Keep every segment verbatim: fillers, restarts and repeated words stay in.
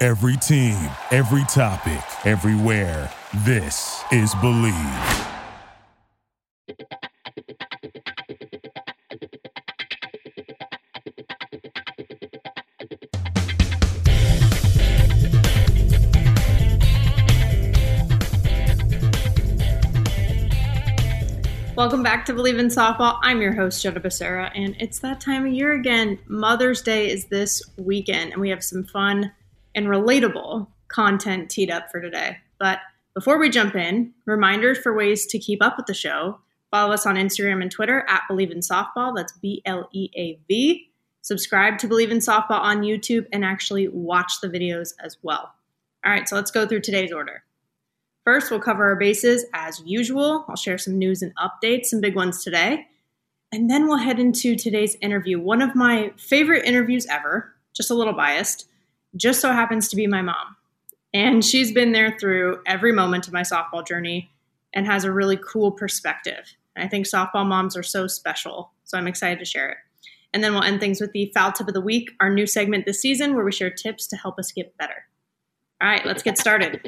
Every team, every topic, everywhere. This is Believe. Welcome back to Believe in Softball. I'm your host, Jenna Becerra, and it's that time of year again. Mother's Day is this weekend, and we have some fun and relatable content teed up for today. But before we jump in, reminders for ways to keep up with the show. Follow us on Instagram and Twitter at Believe in Softball. That's B L E A V. Subscribe to Believe in Softball on YouTube and actually watch the videos as well. All right, so let's go through today's order. First, we'll cover our bases as usual. I'll share some news and updates, some big ones today. And then we'll head into today's interview. One of my favorite interviews ever, just a little biased, just so happens to be my mom. And she's been there through every moment of my softball journey and has a really cool perspective. And I think softball moms are so special, so I'm excited to share it. And then we'll end things with the Foul Tip of the Week, our new segment this season where we share tips to help us get better. All right, let's get started.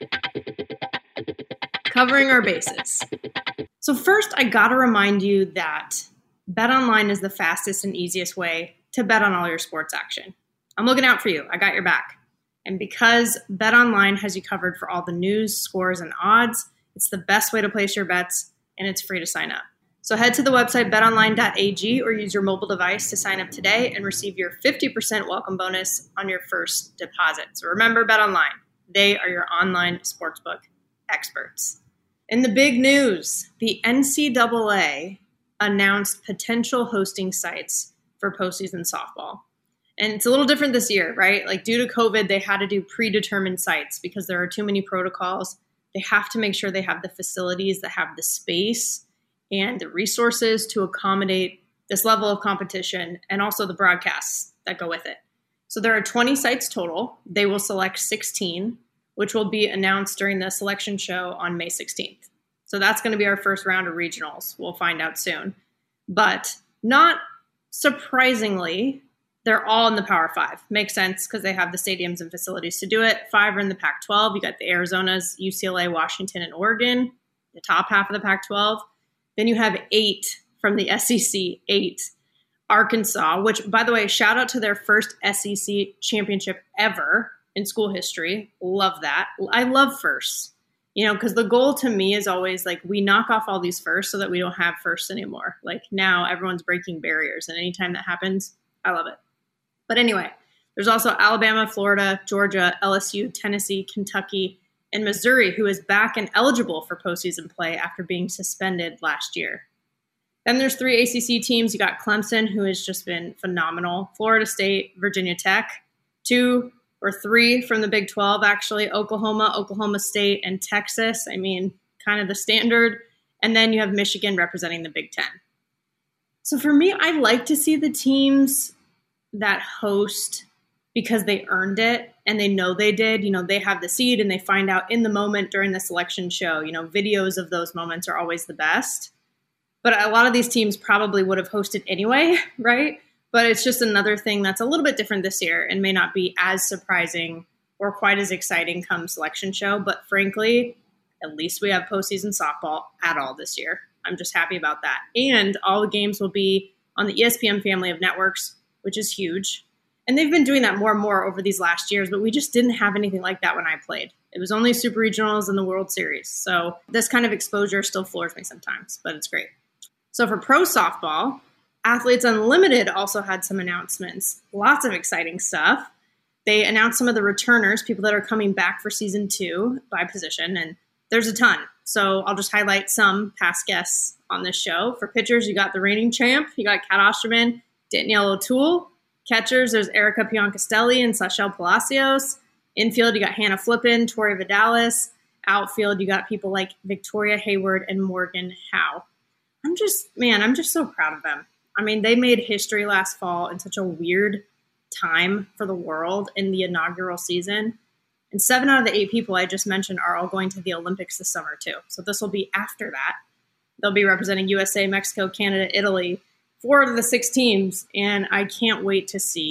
Covering our bases. So first, I gotta remind you that BetOnline is the fastest and easiest way to bet on all your sports action. I'm looking out for you. I got your back. And because BetOnline has you covered for all the news, scores, and odds, it's the best way to place your bets, and it's free to sign up. So head to the website bet online dot a g or use your mobile device to sign up today and receive your fifty percent welcome bonus on your first deposit. So remember BetOnline. They are your online sportsbook experts. In the big news, the N C double A announced potential hosting sites for postseason softball. And it's a little different this year, right? Like due to COVID, they had to do predetermined sites because there are too many protocols. They have to make sure they have the facilities that have the space and the resources to accommodate this level of competition and also the broadcasts that go with it. So there are twenty sites total. They will select sixteen, which will be announced during the selection show on May sixteenth. So that's going to be our first round of regionals. We'll find out soon. But not surprisingly, they're all in the Power Five. Makes sense because they have the stadiums and facilities to do it. Five are in the Pac twelve. You got the Arizonas, U C L A, Washington, and Oregon, the top half of the Pac twelve. Then you have eight from the S E C, eight. Arkansas, which, by the way, shout out to their first S E C championship ever in school history. Love that. I love firsts, you know, because the goal to me is always like we knock off all these firsts so that we don't have firsts anymore. Like now everyone's breaking barriers, and anytime that happens, I love it. But anyway, there's also Alabama, Florida, Georgia, L S U, Tennessee, Kentucky, and Missouri, who is back and eligible for postseason play after being suspended last year. Then there's three A C C teams. You got Clemson, who has just been phenomenal, Florida State, Virginia Tech, two or three from the Big twelve, actually, Oklahoma, Oklahoma State, and Texas. I mean, kind of the standard. And then you have Michigan representing the Big Ten. So for me, I like to see the teams that host because they earned it and they know they did. You know, they have the seed and they find out in the moment during the selection show. You know, videos of those moments are always the best. But a lot of these teams probably would have hosted anyway, right? But it's just another thing that's a little bit different this year and may not be as surprising or quite as exciting come selection show. But frankly, at least we have postseason softball at all this year. I'm just happy about that. And all the games will be on the E S P N family of networks, which is huge. And they've been doing that more and more over these last years, but we just didn't have anything like that when I played. It was only Super Regionals and the World Series. So this kind of exposure still floors me sometimes, but it's great. So for pro softball, Athletes Unlimited also had some announcements. Lots of exciting stuff. They announced some of the returners, people that are coming back for season two by position, and there's a ton. So I'll just highlight some past guests on this show. For pitchers, you got the reigning champ. You got Kat Osterman, Danielle O'Toole. Catchers, there's Erica Piancastelli and Sachelle Palacios. Infield, you got Hannah Flippin, Tori Vidalis. Outfield, you got people like Victoria Hayward and Morgan Howe. I'm just, man, I'm just so proud of them. I mean, they made history last fall in such a weird time for the world in the inaugural season. And seven out of the eight people I just mentioned are all going to the Olympics this summer, too. So this will be after that. They'll be representing U S A, Mexico, Canada, Italy, four of the six teams. And I can't wait to see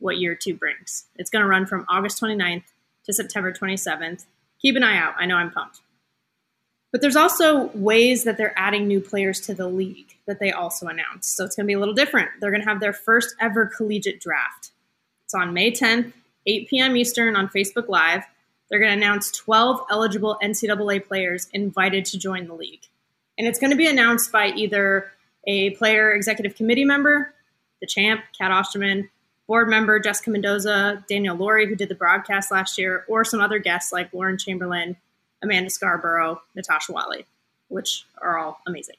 what year two brings. It's going to run from August twenty-ninth to September twenty-seventh. Keep an eye out. I know I'm pumped. But there's also ways that they're adding new players to the league that they also announced. So it's going to be a little different. They're going to have their first ever collegiate draft. It's on May tenth, eight p.m. Eastern on Facebook Live. They're going to announce twelve eligible N C double A players invited to join the league. And it's going to be announced by either a player executive committee member, the champ, Kat Osterman, board member Jessica Mendoza, Daniel Laurie, who did the broadcast last year, or some other guests like Lauren Chamberlain, Amanda Scarborough, Natasha Wiley, which are all amazing.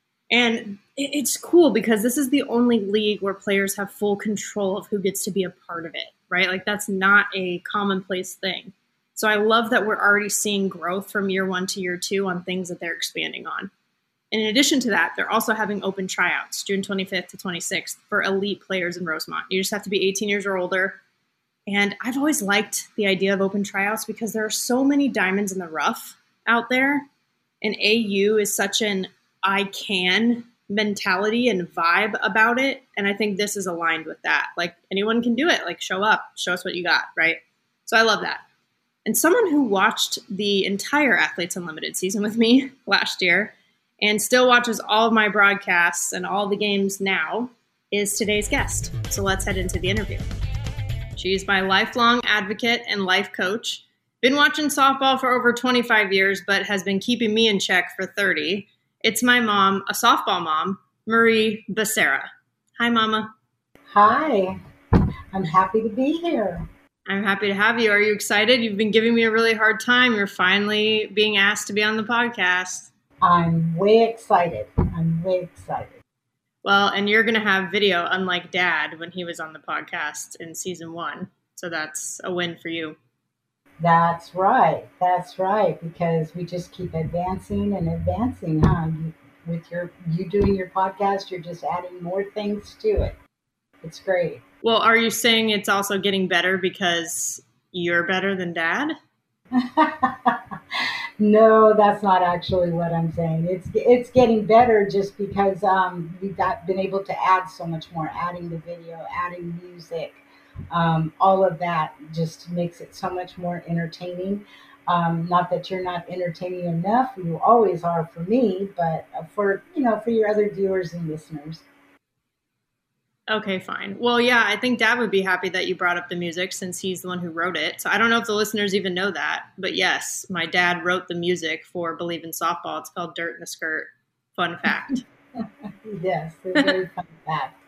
And it's cool because this is the only league where players have full control of who gets to be a part of it, right? Like that's not a commonplace thing. So I love that we're already seeing growth from year one to year two on things that they're expanding on. And in addition to that, they're also having open tryouts June twenty-fifth to twenty-sixth for elite players in Rosemont. You just have to be eighteen years or older. And I've always liked the idea of open tryouts because there are so many diamonds in the rough out there. And A U is such an I can mentality and vibe about it. And I think this is aligned with that. Like anyone can do it. Like show up, show us what you got, right? So I love that. And someone who watched the entire Athletes Unlimited season with me last year and still watches all of my broadcasts and all the games now is today's guest. So let's head into the interview. She's my lifelong advocate and life coach. Been watching softball for over twenty-five years, but has been keeping me in check for thirty. It's my mom, a softball mom, Marie Becerra. Hi, Mama. Hi. I'm happy to be here. I'm happy to have you. Are you excited? You've been giving me a really hard time. You're finally being asked to be on the podcast. I'm way excited. I'm way excited. Well, and you're going to have video, unlike Dad when he was on the podcast in season one. So that's a win for you. That's right. That's right. Because we just keep advancing and advancing, huh? You, with your you doing your podcast, you're just adding more things to it. It's great. Well, are you saying it's also getting better because you're better than Dad? No, that's not actually what I'm saying. It's it's getting better just because um, we've got been able to add so much more, adding the video, adding music, um, all of that just makes it so much more entertaining. Um, not that you're not entertaining enough, you always are for me, but for you know for your other viewers and listeners. Okay, fine. Well, yeah, I think Dad would be happy that you brought up the music since he's the one who wrote it. So I don't know if the listeners even know that. But yes, my dad wrote the music for Believe in Softball. It's called Dirt in the Skirt. Fun fact. Yes, a very fun fact.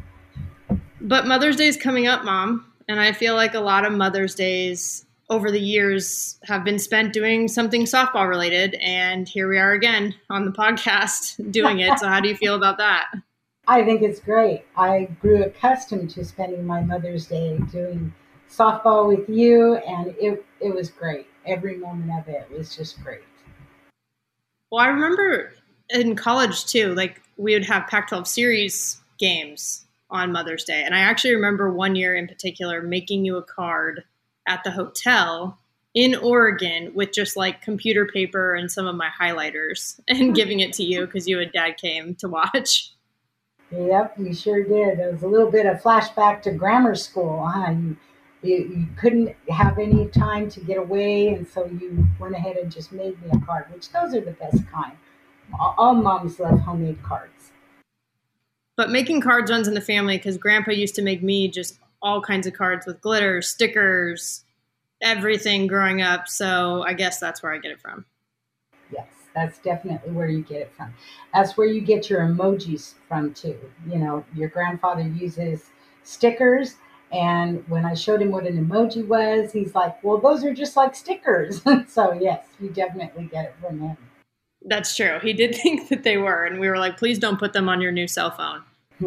But Mother's Day is coming up, Mom. And I feel like a lot of Mother's Days over the years have been spent doing something softball related. And here we are again on the podcast doing it. So how do you feel about that? I think it's great. I grew accustomed to spending my Mother's Day doing softball with you, and it it was great. Every moment of it was just great. Well, I remember in college, too, like we would have Pac twelve series games on Mother's Day. And I actually remember one year in particular making you a card at the hotel in Oregon with just like computer paper and some of my highlighters and giving it to you because you and Dad came to watch. Yep, you sure did. It was a little bit of flashback to grammar school, huh? You, you, you couldn't have any time to get away, and so you went ahead and just made me a card, which those are the best kind. All, all moms love homemade cards. But making cards runs in the family because Grandpa used to make me just all kinds of cards with glitter, stickers, everything growing up. So I guess that's where I get it from. Yes. That's definitely where you get it from. That's where you get your emojis from too. You know, your grandfather uses stickers, and when I showed him what an emoji was, he's like, well, those are just like stickers. So yes, you definitely get it from him. That's true. He did think that they were, and we were like, please don't put them on your new cell phone.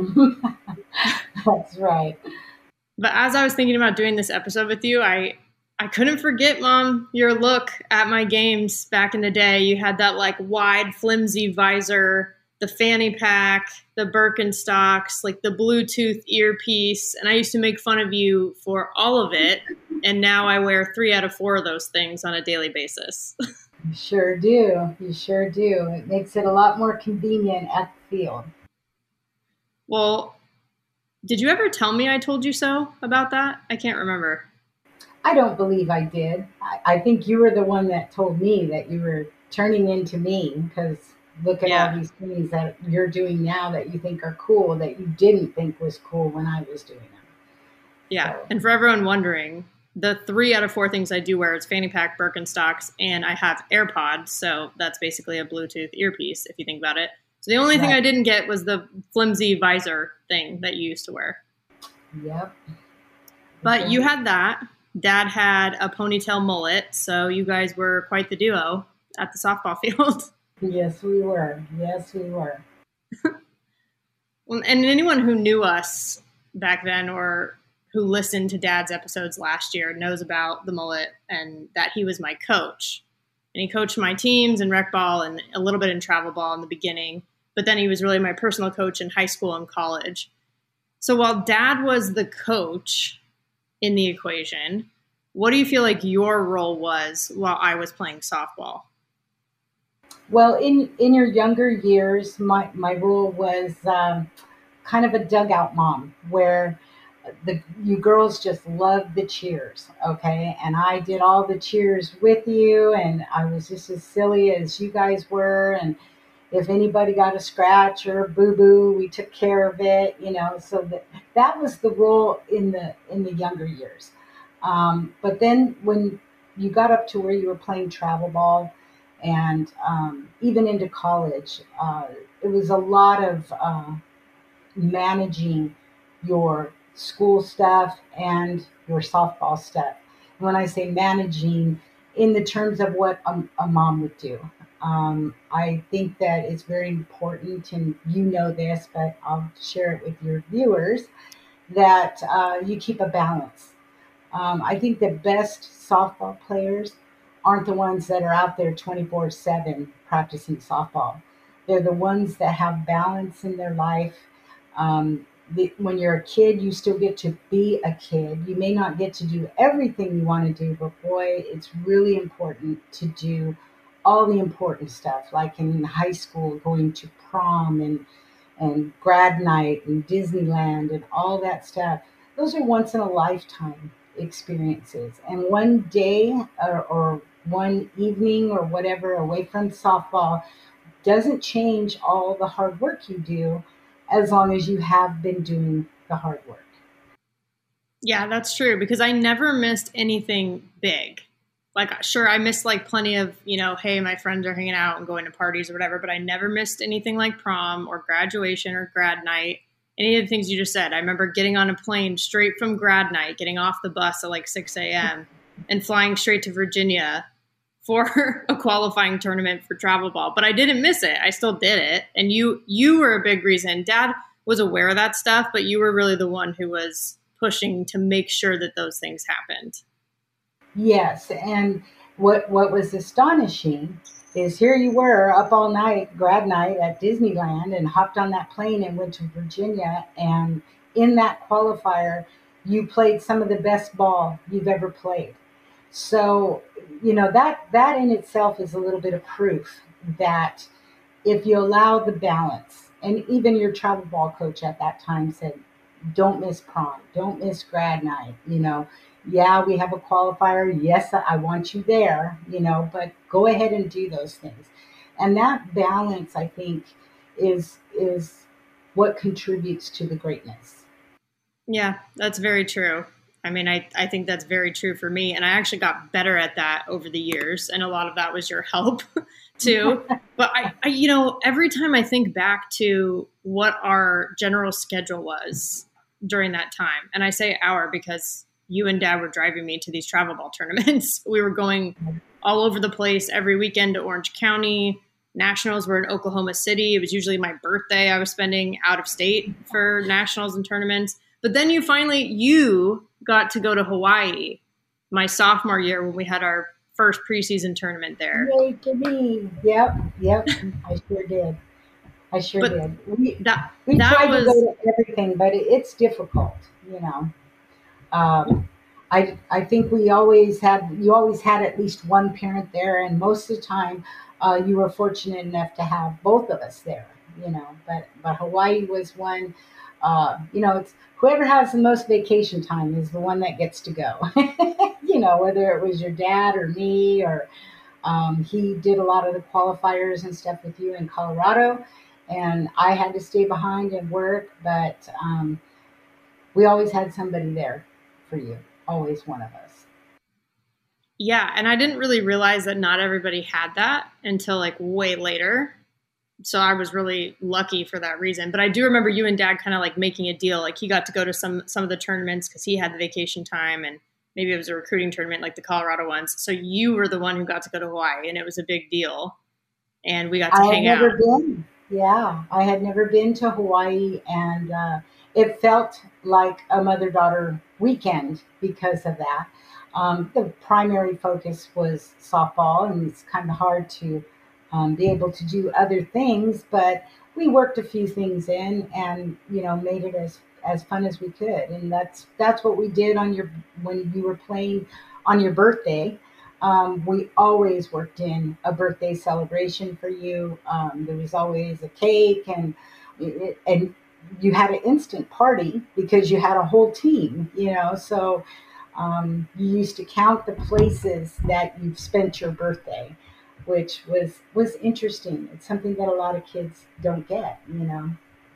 That's right. But as I was thinking about doing this episode with you, I I couldn't forget, Mom, your look at my games back in the day. You had that like wide, flimsy visor, the fanny pack, the Birkenstocks, like the Bluetooth earpiece. And I used to make fun of you for all of it. And now I wear three out of four of those things on a daily basis. You sure do. You sure do. It makes it a lot more convenient at the field. Well, Did you ever tell me I told you so about that? I can't remember. I don't believe I did. I, I think you were the one that told me that you were turning into me because look at all Yeah. these things that you're doing now that you think are cool that you didn't think was cool when I was doing them. Yeah. So, And for everyone wondering, the three out of four things I do wear is fanny pack, Birkenstocks, and I have AirPods. So that's basically a Bluetooth earpiece, if you think about it. So the only thing right. I didn't get was the flimsy visor thing that you used to wear. Yep. But you had that. Dad had a ponytail mullet. So you guys were quite the duo at the softball field. Yes, we were. Yes, we were. And anyone who knew us back then or who listened to Dad's episodes last year knows about the mullet and that he was my coach. And he coached my teams in rec ball and a little bit in travel ball in the beginning. But then he was really my personal coach in high school and college. So while Dad was the coach in the equation, what do you feel like your role was while I was playing softball? Well, in, in your younger years, my, my role was um, kind of a dugout mom where the you girls just loved the cheers, okay? And I did all the cheers with you, and I was just as silly as you guys were. And if anybody got a scratch or a boo-boo, we took care of it, you know. So that that was the role in the in the younger years. Um, but then when you got up to where you were playing travel ball, and um, even into college, uh, it was a lot of uh, managing your school stuff and your softball stuff. And when I say managing, in the terms of what a, a mom would do, um, I think that it's very important, and you know this, but I'll share it with your viewers, that uh, you keep a balance. Um, I think the best softball players aren't the ones that are out there twenty-four seven practicing softball. They're the ones that have balance in their life. Um, the, when you're a kid, you still get to be a kid. You may not get to do everything you want to do, but boy, it's really important to do all the important stuff, like in high school, going to prom and and grad night and Disneyland and all that stuff. Those are once in a lifetime experiences. And one day or, or one evening or whatever away from softball doesn't change all the hard work you do as long as you have been doing the hard work. Yeah, that's true because I never missed anything big. Like, sure, I missed like plenty of, you know, hey, my friends are hanging out and going to parties or whatever, but I never missed anything like prom or graduation or grad night. Any of the things you just said. I remember getting on a plane straight from grad night, getting off the bus at like six a.m. and flying straight to Virginia for a qualifying tournament for travel ball. But I didn't miss it. I still did it. And you you were a big reason. Dad was aware of that stuff, but you were really the one who was pushing to make sure that those things happened. Yes, and what what was astonishing is here you were up all night, grad night at Disneyland, and hopped on that plane and went to Virginia. And in that qualifier, you played some of the best ball you've ever played. So, you know, that that in itself is a little bit of proof that if you allow the balance, and even your travel ball coach at that time said, don't miss prom, don't miss grad night, you know. Yeah, we have a qualifier. Yes, I want you there, you know, but go ahead and do those things. And that balance, I think, is is what contributes to the greatness. Yeah, that's very true. I mean, I, I think that's very true for me. And I actually got better at that over the years. And a lot of that was your help too. But I, I, you know, every time I think back to what our general schedule was during that time, and I say our because you and Dad were driving me to these travel ball tournaments. We were going all over the place every weekend to Orange County. Nationals were in Oklahoma City. It was usually my birthday I was spending out of state for nationals and tournaments. But then you finally, you got to go to Hawaii my sophomore year when we had our first preseason tournament there. Yay to me. Yep, yep, I sure did. I sure But did. We, that, we that tried was, to go to everything, but it, it's difficult, you know. Um, I, I think we always had, you always had at least one parent there, and most of the time uh, you were fortunate enough to have both of us there, you know, but, but Hawaii was one. Uh, you know, it's whoever has the most vacation time is the one that gets to go. You know, whether it was your dad or me, or um, he did a lot of the qualifiers and stuff with you in Colorado, and I had to stay behind and work. But um, we always had somebody there for you, always one of us. Yeah, and I didn't really realize that not everybody had that until like way later. So I was really lucky for that reason. But I do remember you and Dad kind of like making a deal. Like he got to go to some some of the tournaments because he had the vacation time, and maybe it was a recruiting tournament like the Colorado ones. So you were the one who got to go to Hawaii, and it was a big deal. And we got to I had hang never out. been. Yeah, I had never been to Hawaii, and uh, it felt like a mother-daughter weekend because of that. Um, the primary focus was softball, and it's kind of hard to um, be able to do other things, but we worked a few things in, and you know, made it as as fun as we could, and that's that's what we did on your when you were playing on your birthday. Um, we always worked in a birthday celebration for you. Um, there was always a cake, and and you had an instant party because you had a whole team, you know. So um, you used to count the places that you've spent your birthday, which was was interesting. It's something that a lot of kids don't get, you know.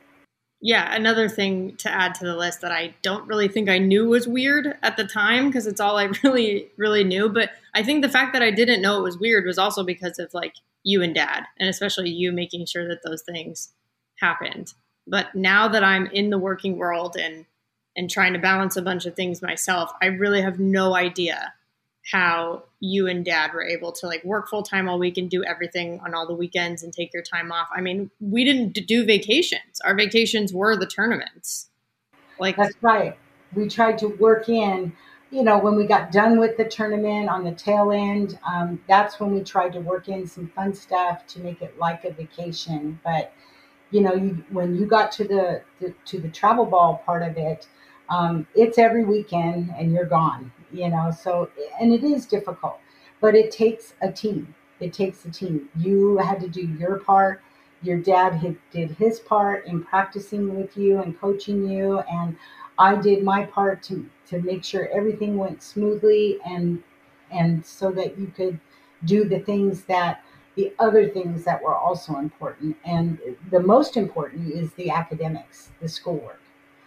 Yeah, another thing to add to the list that I don't really think I knew was weird at the time because it's all I really, really knew. But I think the fact that I didn't know it was weird was also because of like you and Dad, and especially you making sure that those things happened. But now that I'm in the working world and and trying to balance a bunch of things myself, I really have no idea how you and Dad were able to like work full time all week and do everything on all the weekends and take your time off. I mean, we didn't do vacations. Our vacations were the tournaments. Like, That's right. We tried to work in, you know, when we got done with the tournament on the tail end, um, that's when we tried to work in some fun stuff to make it like a vacation. But you know, you when you got to the, the to the travel ball part of it, um, it's every weekend and you're gone. You know, so and it is difficult, but it takes a team. It takes a team. You had to do your part. Your dad had, did his part in practicing with you and coaching you, and I did my part to to make sure everything went smoothly, and and so that you could do the things that the other things that were also important. And the most important is the academics, the schoolwork.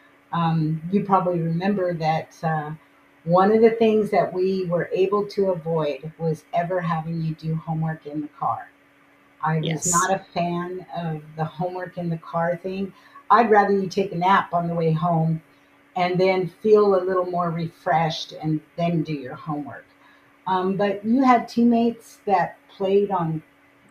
Um, you probably remember that uh, one of the things that we were able to avoid was ever having you do homework in the car. I was yes. not a fan of the homework in the car thing. I'd rather you take a nap on the way home and then feel a little more refreshed and then do your homework. Um, but you had teammates that played on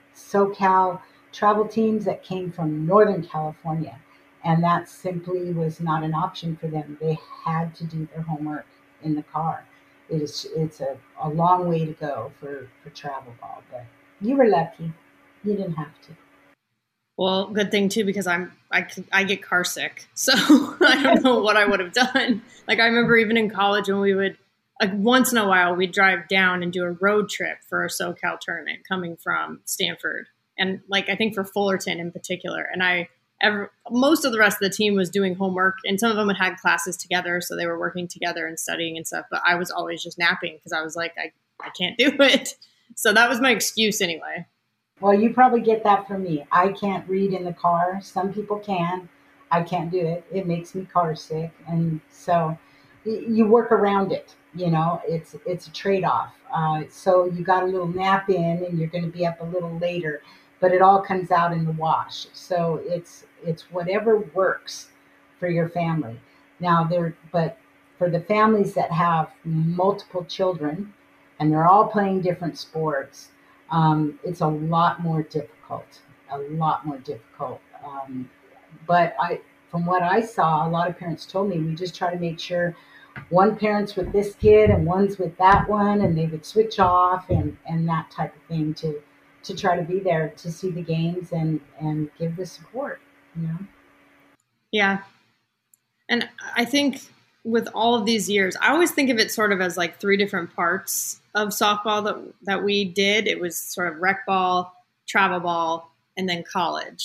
SoCal travel teams that came from Northern California, and that simply was not an option for them. They had to do their homework in the car. It is it's a, a long way to go for, for travel ball, but you were lucky. You didn't have to. Well, good thing too, because I'm I, I get car sick, so I don't know what I would have done. Like I remember even in college when we would like once in a while we'd drive down and do a road trip for a SoCal tournament coming from Stanford, and like I think for Fullerton in particular. And I ever most of the rest of the team was doing homework, and some of them had had classes together, so they were working together and studying and stuff. But I was always just napping because I was like I I can't do it. So that was my excuse anyway. Well, you probably get that from me. I can't read in the car. Some people can. I can't do it. It makes me car sick, and so y- you work around it. You know, it's it's a trade off. Uh, so you got a little nap in, and you're going to be up a little later, but it all comes out in the wash. So it's it's whatever works for your family. Now there, but for the families that have multiple children, and they're all playing different sports, um, it's a lot more difficult, a lot more difficult. Um, but I, from what I saw, a lot of parents told me we just try to make sure one parent's with this kid and one's with that one, and they would switch off and, and that type of thing to to try to be there to see the games and and give the support. You know. Yeah. And I think with all of these years, I always think of it sort of as like three different parts of softball that that we did. It was sort of rec ball, travel ball, and then college.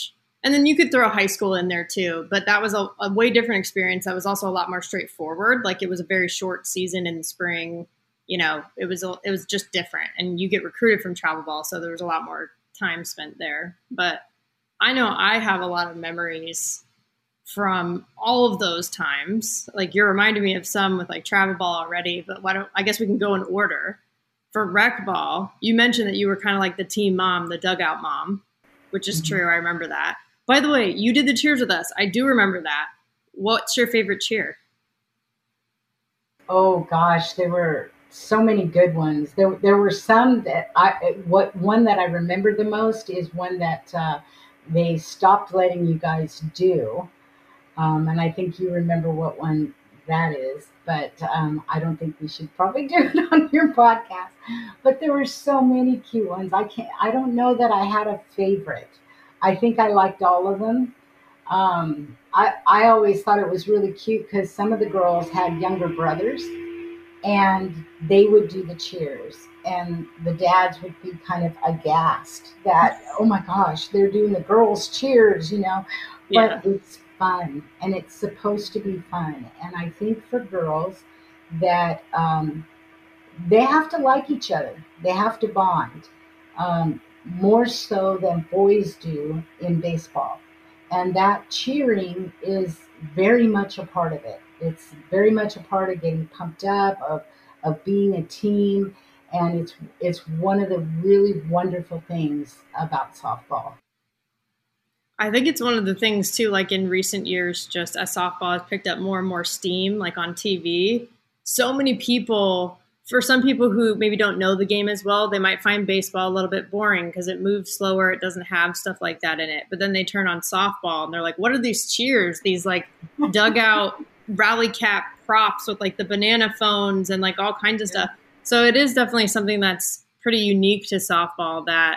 And then you could throw high school in there too, but that was a, a way different experience. That was also a lot more straightforward. Like it was a very short season in the spring. You know, it was a, it was just different, and you get recruited from travel ball, so there was a lot more time spent there. But I know I have a lot of memories from all of those times. Like you're reminding me of some with like travel ball already, but why don't I guess we can go in order. For rec ball, you mentioned that you were kind of like the team mom, the dugout mom, which is mm-hmm. true. I remember that. By the way, you did the cheers with us. I do remember that. What's your favorite cheer? Oh gosh, there were so many good ones. There, there were some that I. What one that I remember the most is one that uh, they stopped letting you guys do, um, and I think you remember what one that is. But um, I don't think we should probably do it on your podcast. But there were so many cute ones. I can't. I don't know that I had a favorite. I think I liked all of them. Um, I, I always thought it was really cute because some of the girls had younger brothers and they would do the cheers, and the dads would be kind of aghast that, oh my gosh, they're doing the girls' cheers, you know, yeah. But it's fun, and it's supposed to be fun. And I think for girls that um, they have to like each other. They have to bond. Um, more so than boys do in baseball. And that cheering is very much a part of it. It's very much a part of getting pumped up, of of being a team, and it's it's one of the really wonderful things about softball. I think it's one of the things too, like in recent years, just as softball has picked up more and more steam, like on T V, so many people, for some people who maybe don't know the game as well, they might find baseball a little bit boring because it moves slower. It doesn't have stuff like that in it. But then they turn on softball and they're like, what are these cheers? These like dugout rally cap props with like the banana phones and like all kinds of stuff. So it is definitely something that's pretty unique to softball that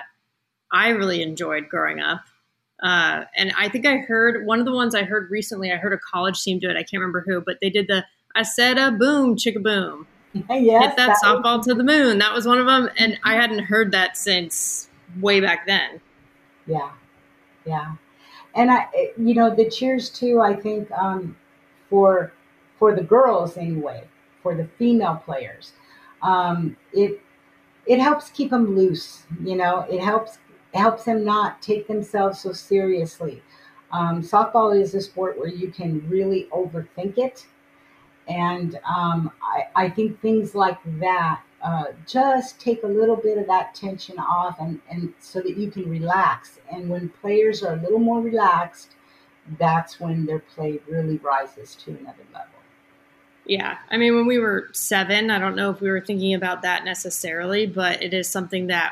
I really enjoyed growing up. Uh, and I think I heard one of the ones I heard recently, I heard a college team do it. I can't remember who, but they did the, I said a boom, chicka boom. Yes, hit that, that softball was- to the moon. That was one of them. And I hadn't heard that since way back then. Yeah. Yeah. And I, you know, the cheers too, I think, um, for, for the girls anyway, for the female players, um, it, it helps keep them loose. You know, it helps, it helps them not take themselves so seriously. Um, softball is a sport where you can really overthink it. And um, I, I think things like that uh, just take a little bit of that tension off, and, and so that you can relax. And when players are a little more relaxed, that's when their play really rises to another level. Yeah. I mean, when we were seven, I don't know if we were thinking about that necessarily, but it is something that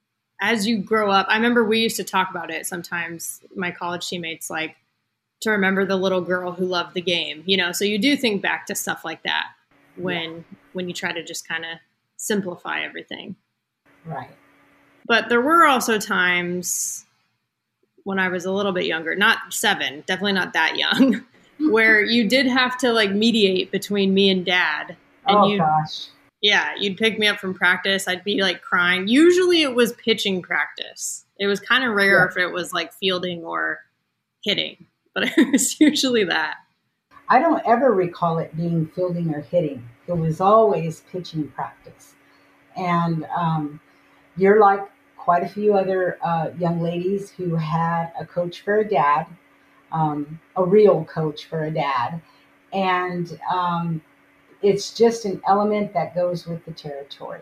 as you grow up, I remember we used to talk about it sometimes, my college teammates, like, to remember the little girl who loved the game, you know, so you do think back to stuff like that when, yeah. when you try to just kind of simplify everything. Right. But there were also times when I was a little bit younger, not seven, definitely not that young, where you did have to like mediate between me and dad. And oh you, gosh. Yeah. You'd pick me up from practice. I'd be like crying. Usually it was pitching practice. It was kind of rare yeah. if it was like fielding or hitting. But it was usually that. I don't ever recall it being fielding or hitting. It was always pitching practice. And um, you're like quite a few other uh, young ladies who had a coach for a dad, um, a real coach for a dad. And um, it's just an element that goes with the territory.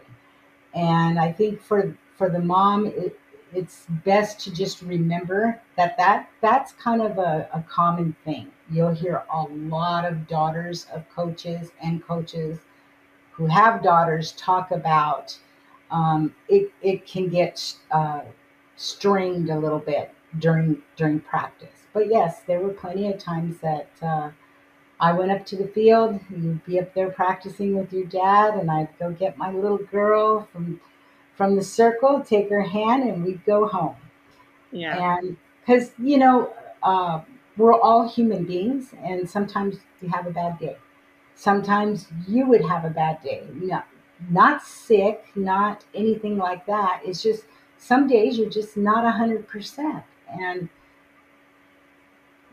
And I think for, for the mom, it, it's best to just remember that, that that's kind of a, a common thing. You'll hear a lot of daughters of coaches and coaches who have daughters talk about um, it, it can get uh, strained a little bit during during practice. But yes, there were plenty of times that uh, I went up to the field, you'd be up there practicing with your dad, and I'd go get my little girl from from the circle, take her hand, and we'd go home. Yeah. And because, you know, uh, we're all human beings, and sometimes we have a bad day. Sometimes you would have a bad day. Not, not sick, not anything like that. It's just some days you're just not one hundred percent. And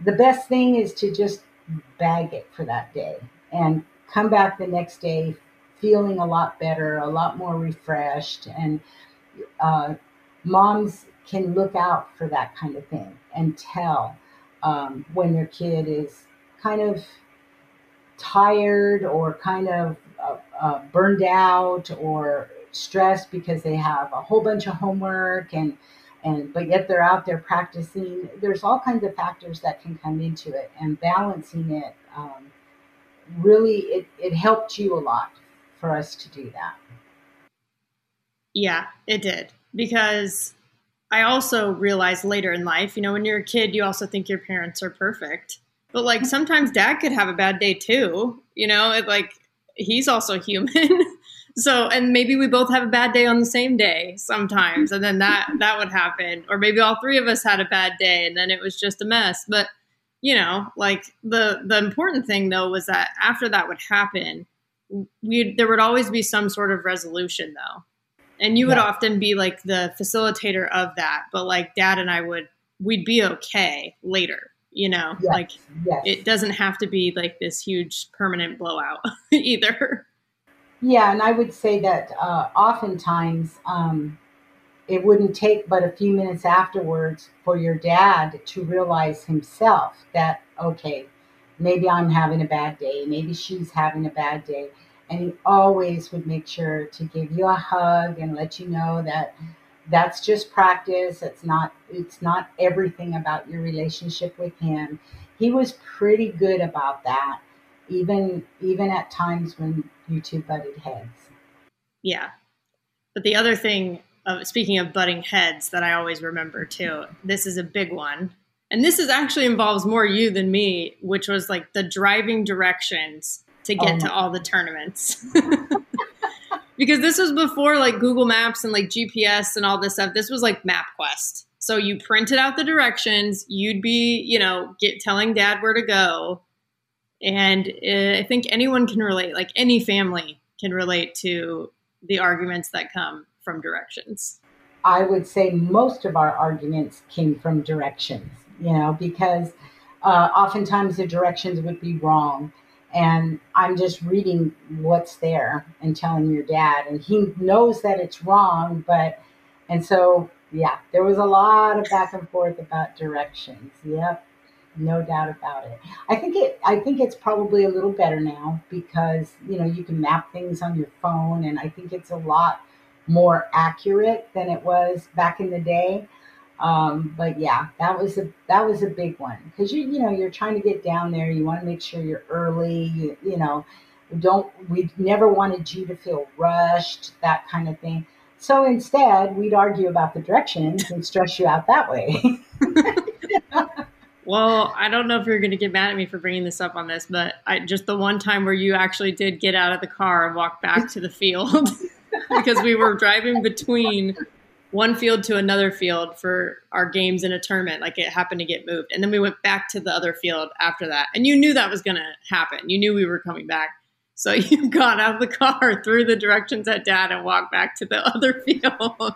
the best thing is to just bag it for that day and come back the next day feeling a lot better, a lot more refreshed. And uh, moms can look out for that kind of thing and tell um, when their kid is kind of tired or kind of uh, uh, burned out or stressed because they have a whole bunch of homework and and but yet they're out there practicing. There's all kinds of factors that can come into it, and balancing it um, really it, it helped you a lot for us to do that. Yeah, it did, because I also realized later in life, you know, when you're a kid, you also think your parents are perfect. But like sometimes dad could have a bad day too, you know, it, like he's also human. So, and maybe we both have a bad day on the same day sometimes. And then that, that would happen. Or maybe all three of us had a bad day and then it was just a mess. But, you know, like the, the important thing though, was that after that would happen, we there would always be some sort of resolution though. And you would yeah. often be like the facilitator of that. But like dad and I would, we'd be okay later. You know, yes, like yes. It doesn't have to be like this huge permanent blowout either. Yeah. And I would say that uh, oftentimes um, it wouldn't take but a few minutes afterwards for your dad to realize himself that, okay, maybe I'm having a bad day. Maybe she's having a bad day. And he always would make sure to give you a hug and let you know that that's just practice. It's not, it's not everything about your relationship with him. He was pretty good about that, even, even at times when you two butted heads. Yeah. But the other thing of speaking of butting heads that I always remember too, this is a big one. And this is actually involves more you than me, which was like the driving directions to get oh to all the tournaments. Because this was before like Google Maps and like G P S and all this stuff. This was like MapQuest. So you printed out the directions. You'd be, you know, get telling dad where to go. And uh, I think anyone can relate, like any family can relate to the arguments that come from directions. I would say most of our arguments came from directions, you know, because uh, oftentimes the directions would be wrong. And I'm just reading what's there and telling your dad, and he knows that it's wrong. But, and so, yeah, there was a lot of back and forth about directions. Yep. No doubt about it. I think it, I think it's probably a little better now because, you know, you can map things on your phone, and I think it's a lot more accurate than it was back in the day. Um, but yeah, that was a that was a big one because you you know you're trying to get down there. You want to make sure you're early. You, you know, don't we never wanted you to feel rushed, that kind of thing. So instead, we'd argue about the directions and stress you out that way. Well, I don't know if you're going to get mad at me for bringing this up on this, but I just the one time where you actually did get out of the car and walk back to the field because we were driving between one field to another field for our games in a tournament. Like it happened to get moved. And then we went back to the other field after that. And you knew that was going to happen. You knew we were coming back. So you got out of the car, threw the directions at dad, and walked back to the other field.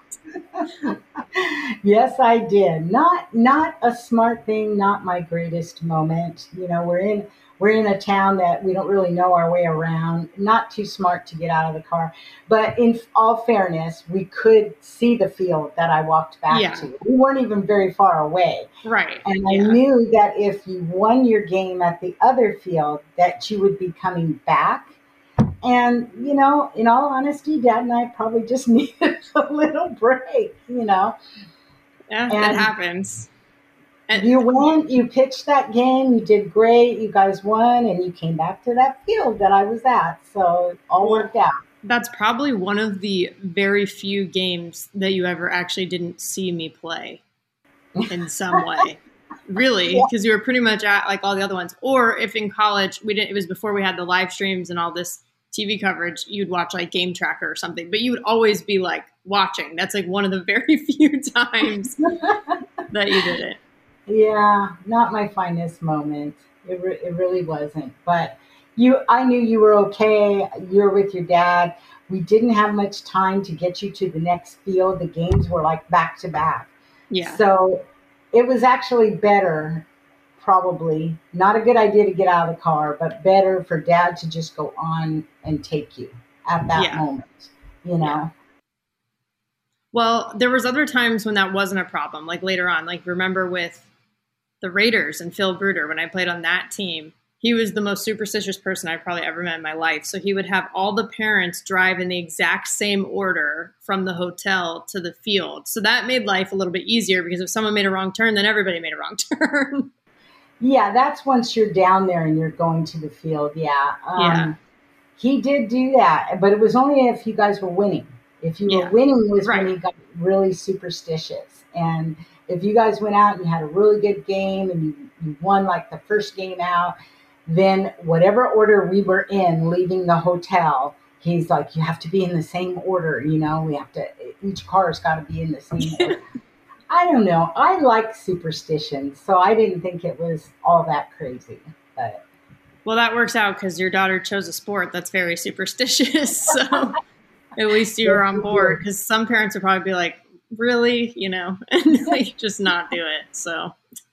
Yes, I did. Not not a smart thing, not my greatest moment. You know, we're in we're in a town that we don't really know our way around. Not too smart to get out of the car. But in all fairness, we could see the field that I walked back yeah. to. We weren't even very far away. Right. And yeah. I knew that if you won your game at the other field, that you would be coming back. And, you know, in all honesty, dad and I probably just needed a little break, you know. Yeah, and that happens. And you went, you pitched that game, you did great, you guys won, and you came back to that field that I was at. So it all worked out. That's probably one of the very few games that you ever actually didn't see me play in some way. Really, because yeah. you were pretty much at like all the other ones. Or if in college, we didn't, it was before we had the live streams and all this T V coverage, you'd watch like Game Tracker or something, but you would always be like watching. That's like one of the very few times that you did it. Yeah, not my finest moment. It, re- it really wasn't. But you, I knew you were okay. You're with your dad. We didn't have much time to get you to the next field. The games were like back to back. Yeah. So it was actually better probably not a good idea to get out of the car, but better for dad to just go on and take you at that Yeah. moment, you know? Yeah. Well, there was other times when that wasn't a problem, like later on. Like remember with the Raiders and Phil Bruder, when I played on that team, he was the most superstitious person I've probably ever met in my life. So he would have all the parents drive in the exact same order from the hotel to the field. So that made life a little bit easier because if someone made a wrong turn, then everybody made a wrong turn. Yeah, that's once you're down there and you're going to the field. Yeah. Um, Yeah. He did do that, but it was only if you guys were winning. If you were Yeah. winning was Right. when he got really superstitious. And if you guys went out and you had a really good game and you, you won like the first game out, then whatever order we were in leaving the hotel, he's like, you have to be in the same order. You know, we have to, each car's got to be in the same order. I don't know. I like superstitions, so I didn't think it was all that crazy. But Well, that works out because your daughter chose a sport that's very superstitious. So at least you were on board, because some parents would probably be like, really, you know, and like just not do it. So,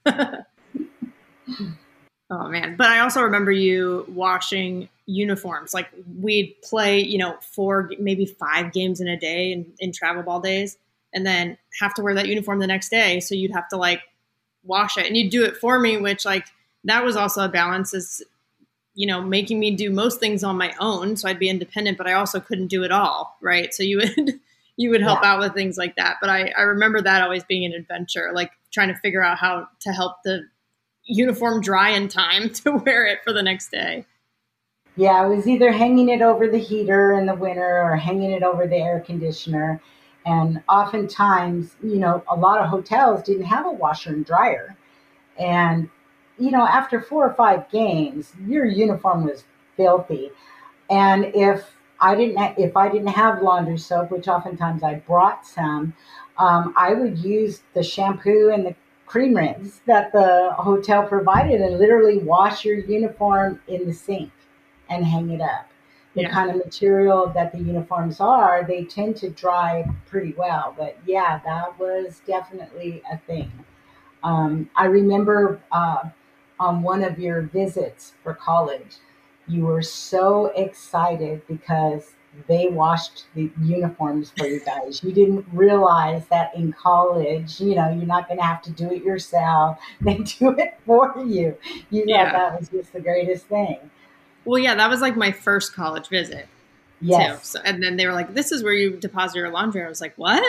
oh man. But I also remember you washing uniforms. Like we'd play, you know, four, maybe five games in a day in, in travel ball days, and then have to wear that uniform the next day. So you'd have to like wash it, and you'd do it for me, which like that was also a balance, is, you know, making me do most things on my own. So I'd be independent, but I also couldn't do it all. Right. So you would, you would help Yeah. out with things like that. But I, I remember that always being an adventure, like trying to figure out how to help the uniform dry in time to wear it for the next day. yeah, I was either hanging it over the heater in the winter or hanging it over the air conditioner. And oftentimes, you know, a lot of hotels didn't have a washer and dryer. And, you know, after four or five games, your uniform was filthy. And if I didn't, ha- if I didn't have laundry soap, which oftentimes I brought some, um, I would use the shampoo and the cream rinse that the hotel provided and literally wash your uniform in the sink and hang it up. The Yeah. kind of material that the uniforms are, they tend to dry pretty well. But yeah, that was definitely a thing. Um, I remember uh, on one of your visits for college, you were so excited because they washed the uniforms for you guys. You didn't realize that in college, you know, you're not going to have to do it yourself. They do it for you. You thought Yeah. that was just the greatest thing. Well, yeah, that was like my first college visit too. Yes. So, and then they were like, this is where you deposit your laundry. I was like, what?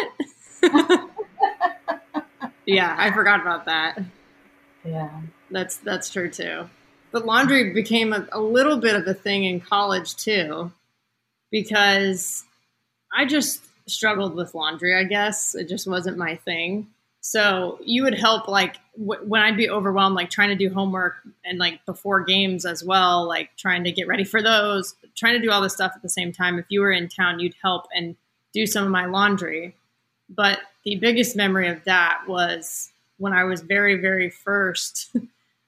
Yeah, I forgot about that. Yeah. That's that's true too. But laundry became a, a little bit of a thing in college too, because I just struggled with laundry, I guess. It just wasn't my thing. So you would help, like w- when I'd be overwhelmed, like trying to do homework and like before games as well, like trying to get ready for those, trying to do all this stuff at the same time. If you were in town, you'd help and do some of my laundry. But the biggest memory of that was when I was very, very first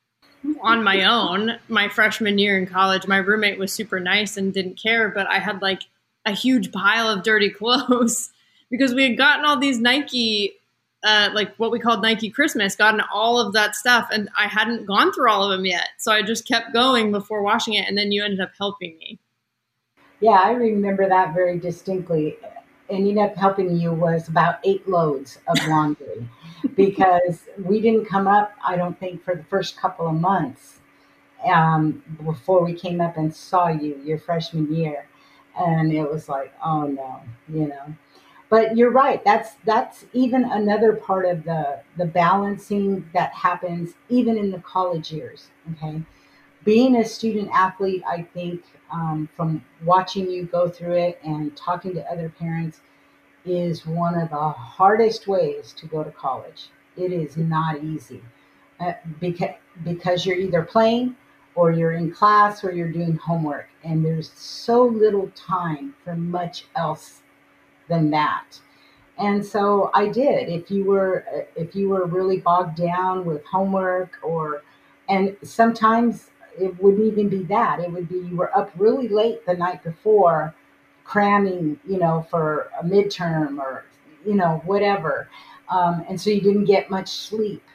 on my own, my freshman year in college. My roommate was super nice and didn't care, but I had like a huge pile of dirty clothes because we had gotten all these Nike, uh, like what we called Nike Christmas, gotten all of that stuff, and I hadn't gone through all of them yet. So I just kept going before washing it, and then you ended up helping me. Yeah, I remember that very distinctly. And ended up helping you was about eight loads of laundry because we didn't come up, I don't think, for the first couple of months um, before we came up and saw you your freshman year. And it was like, oh no, you know. But you're right. That's that's even another part of the the balancing that happens even in the college years. Okay, being a student athlete, I think um, from watching you go through it and talking to other parents is one of the hardest ways to go to college. It is not easy uh, because because you're either playing or you're in class or you're doing homework, and there's so little time for much else than that. And so I did. If you were if you were really bogged down with homework, or and sometimes it wouldn't even be that. It would be you were up really late the night before cramming, you know, for a midterm or, you know, whatever. Um, and so you didn't get much sleep.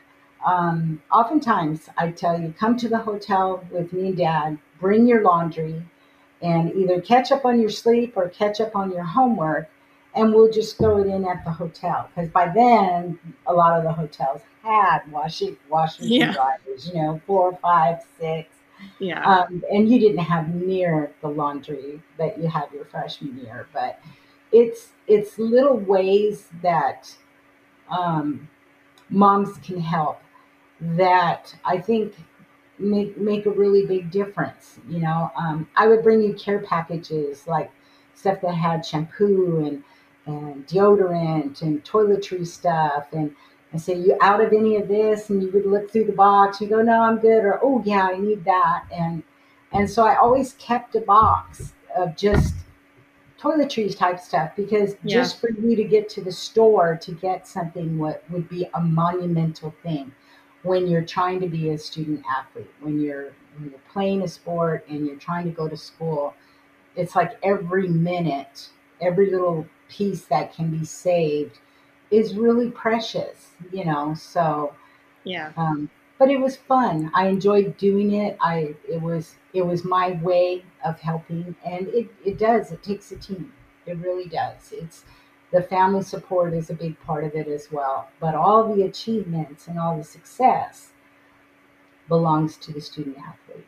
Um, oftentimes, I tell you, come to the hotel with me and Dad, bring your laundry, and either catch up on your sleep or catch up on your homework, and we'll just throw it in at the hotel. Because by then, a lot of the hotels had washing washers and Yeah. dryers, you know, four, five, six. Yeah. Um, and you didn't have near the laundry that you had your freshman year. But it's it's little ways that um, moms can help that I think make make a really big difference. You know, um, I would bring you care packages like stuff that had shampoo and and deodorant and toiletry stuff, and I say, you out of any of this? And you would look through the box. You go, no, I'm good, or oh yeah, I need that, and and so I always kept a box of just toiletries type stuff because Yeah. just for you to get to the store to get something what would be a monumental thing when you're trying to be a student athlete, when you're when you're playing a sport and you're trying to go to school, it's like every minute, every little piece that can be saved is really precious, you know. So Yeah. um, but it was fun. I enjoyed doing it. I it was it was my way of helping, and it it does. It takes a team. It really does. It's the family support is a big part of it as well. But all the achievements and all the success belongs to the student athlete.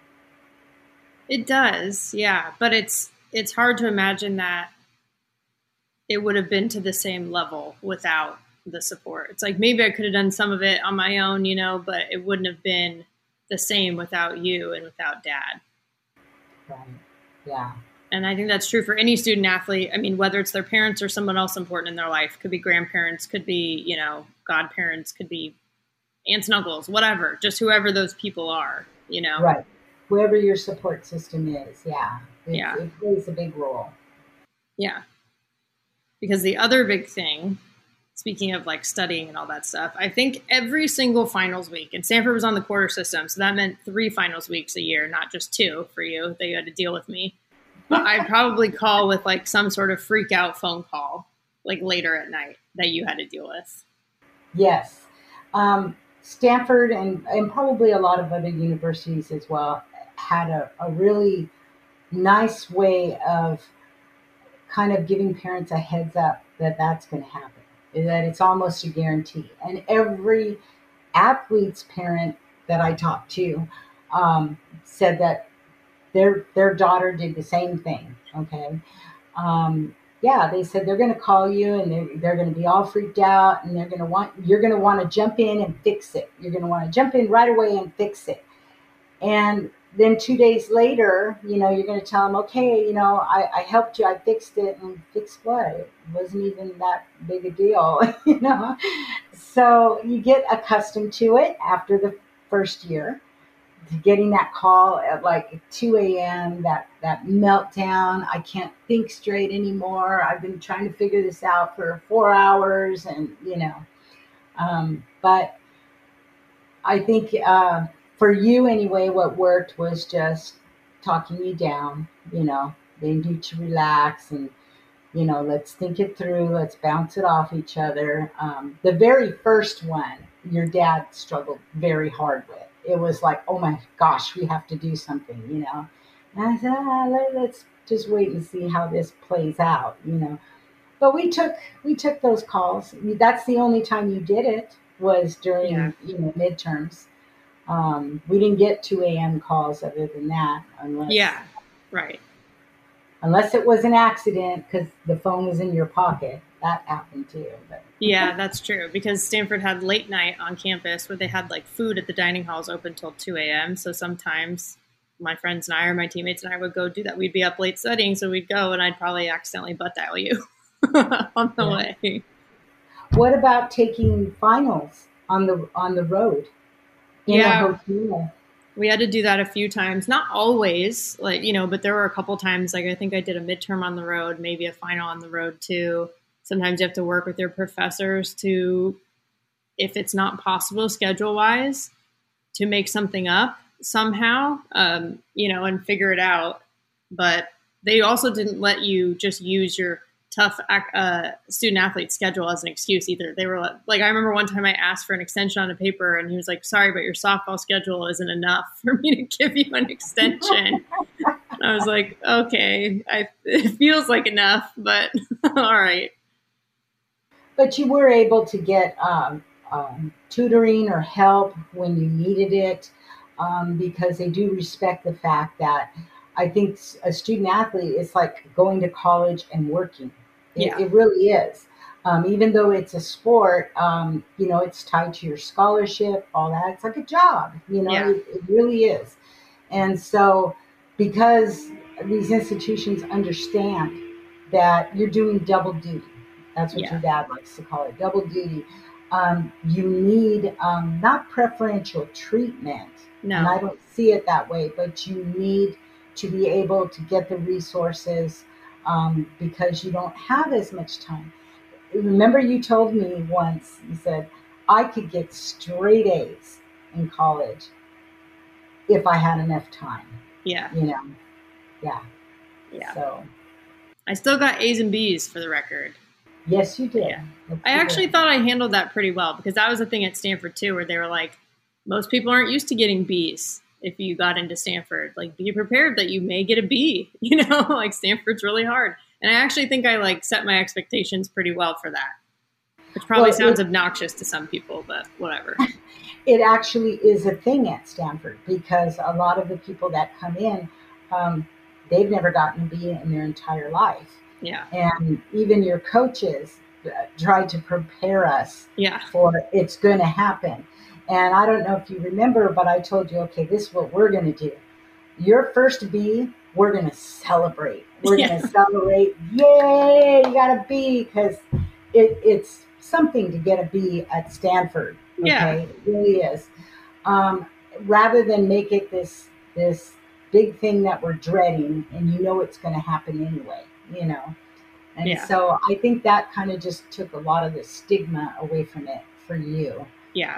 It does. Yeah. But it's, it's hard to imagine that it would have been to the same level without the support. It's like maybe I could have done some of it on my own, you know, but it wouldn't have been the same without you and without Dad. Right. Yeah. And I think that's true for any student athlete. I mean, whether it's their parents or someone else important in their life, could be grandparents, could be, you know, godparents, could be aunts and uncles, whatever, just whoever those people are, you know? Right. Whoever your support system is. Yeah. It, Yeah. it plays a big role. Yeah. Because the other big thing, speaking of like studying and all that stuff, I think every single finals week, and Stanford was on the quarter system, so that meant three finals weeks a year, not just two for you that you had to deal with me. But I'd probably call with like some sort of freak out phone call, like later at night that you had to deal with. Yes. Um, Stanford and, and probably a lot of other universities as well had a, a really nice way of kind of giving parents a heads up that that's going to happen, that it's almost a guarantee. And every athlete's parent that I talked to um, said that their their daughter did the same thing. Okay. Um, yeah, they said they're going to call you and they're, they're going to be all freaked out and they're going to want, you're going to want to jump in and fix it. You're going to want to jump in right away and fix it. And then two days later, you know, you're going to tell them, okay, you know, I, I helped you, I fixed it. And fixed what? It wasn't even that big a deal, you know? So you get accustomed to it after the first year, getting that call at like two a.m., that, that meltdown. I can't think straight anymore. I've been trying to figure this out for four hours and, you know, um, but I think uh, for you anyway, what worked was just talking you down, you know, getting you to relax and, you know, let's think it through. Let's bounce it off each other. Um, the very first one, your dad struggled very hard with. It was like, oh my gosh, we have to do something, you know. And I said, ah, let, let's just wait and see how this plays out, you know. But we took we took those calls. That's the only time you did it was during Yeah. you know midterms. Um, we didn't get two a.m. calls other than that, unless Yeah, right. unless it was an accident because the phone was in your pocket. That happened too. But Yeah, that's true. Because Stanford had late night on campus where they had like food at the dining halls open till two a.m. So sometimes my friends and I or my teammates and I would go do that. We'd be up late studying, so we'd go and I'd probably accidentally butt dial you on the Yeah. way. what about taking finals on the on the road in Yeah. a hotel? We had to do that a few times, not always, like, you know, but there were a couple times, like I think I did a midterm on the road, maybe a final on the road too. Sometimes you have to work with your professors to, if it's not possible schedule wise, to make something up somehow, um, you know, and figure it out. But they also didn't let you just use your tough uh, student athlete schedule as an excuse either. They were like, I remember one time I asked for an extension on a paper and he was like, sorry, but your softball schedule isn't enough for me to give you an extension. I was like, okay, I, it feels like enough, but all right. But you were able to get um, um, tutoring or help when you needed it, um, because they do respect the fact that I think a student athlete is like going to college and working. It, Yeah. it really is. Um, even though it's a sport, um, you know, it's tied to your scholarship, all that. It's like a job, you know, Yeah. it, it really is. And so because these institutions understand that you're doing double duty, that's what Yeah. your dad likes to call it, double duty. Um, you need um, not preferential treatment, No. and I don't see it that way, but you need to be able to get the resources um, because you don't have as much time. Remember, you told me once, you said, I could get straight A's in college if I had enough time. Yeah. You know? Yeah. Yeah. So. I still got A's and B's for the record. Yes, you did. Yeah. I actually thought I handled that pretty well because that was the thing at Stanford too, where they were like, most people aren't used to getting B's if you got into Stanford. Like, be prepared that you may get a B, you know, like Stanford's really hard. And I actually think I like set my expectations pretty well for that, which probably well, sounds it, obnoxious to some people, but whatever. It actually is a thing at Stanford because a lot of the people that come in, um, they've never gotten a B in their entire life. Yeah. And even your coaches try to prepare us yeah. for it's going to happen. And I don't know if you remember, but I told you, okay, this is what we're going to do. Your first B, we're going to celebrate. We're Yeah. going to celebrate. Yay, you got a B, because it, it's something to get a B at Stanford. Okay, Yeah. it really is. Um, rather than make it this this big thing that we're dreading, and you know it's going to happen anyway, you know. And Yeah. so I think that kind of just took a lot of the stigma away from it for you. Yeah.